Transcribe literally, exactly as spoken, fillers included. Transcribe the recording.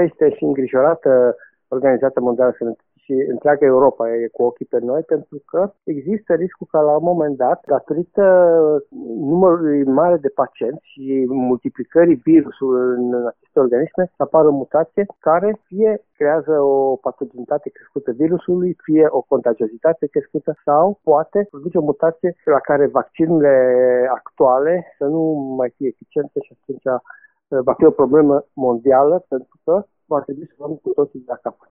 Este și îngrijorată Organizația Mondială a Sănătății și întreaga Europa e cu ochii pe noi, pentru că există riscul ca la un moment dat, datorită numărului mare de pacienți și multiplicării virusului în aceste organisme, să apară mutație care fie creează o patogenitate crescută virusului, fie o contagiozitate crescută sau poate produce o mutație la care vaccinurile actuale să nu mai fie eficiente și atunci va fi o problemă mondială, pentru că va trebui să luăm cu toții de la capăt.